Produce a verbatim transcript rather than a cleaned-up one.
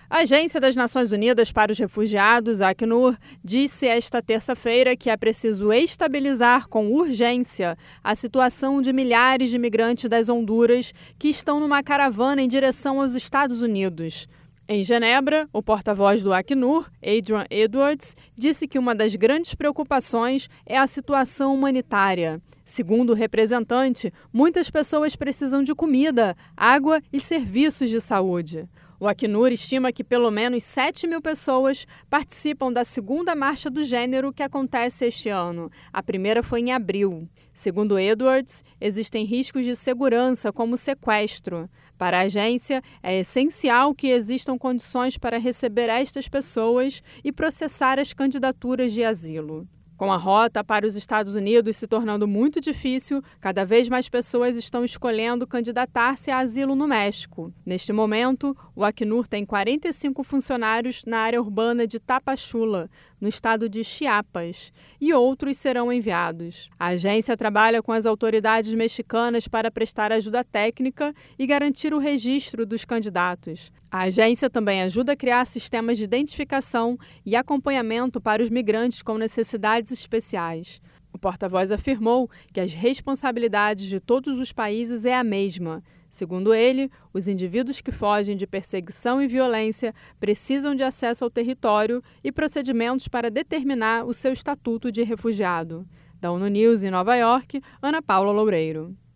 A Agência das Nações Unidas para os Refugiados, a Acnur, disse esta terça-feira que é preciso estabilizar com urgência a situação de milhares de imigrantes das Honduras que estão numa caravana em direção aos Estados Unidos. Em Genebra, o porta-voz do Acnur, Adrian Edwards, disse que uma das grandes preocupações é a situação humanitária. Segundo o representante, muitas pessoas precisam de comida, água e serviços de saúde. O Acnur estima que pelo menos sete mil pessoas participam da segunda Marcha do Gênero que acontece este ano. A primeira foi em abril. Segundo Edwards, existem riscos de segurança, como sequestro. Para a agência, é essencial que existam condições para receber estas pessoas e processar as candidaturas de asilo. Com a rota para os Estados Unidos se tornando muito difícil, cada vez mais pessoas estão escolhendo candidatar-se a asilo no México. Neste momento, o Acnur tem quarenta e cinco funcionários na área urbana de Tapachula, no estado de Chiapas, e outros serão enviados. A agência trabalha com as autoridades mexicanas para prestar ajuda técnica e garantir o registro dos candidatos. A agência também ajuda a criar sistemas de identificação e acompanhamento para os migrantes com necessidades especiais. O porta-voz afirmou que as responsabilidades de todos os países é a mesma. Segundo ele, os indivíduos que fogem de perseguição e violência precisam de acesso ao território e procedimentos para determinar o seu estatuto de refugiado. Da ONU News em Nova York, Ana Paula Loureiro.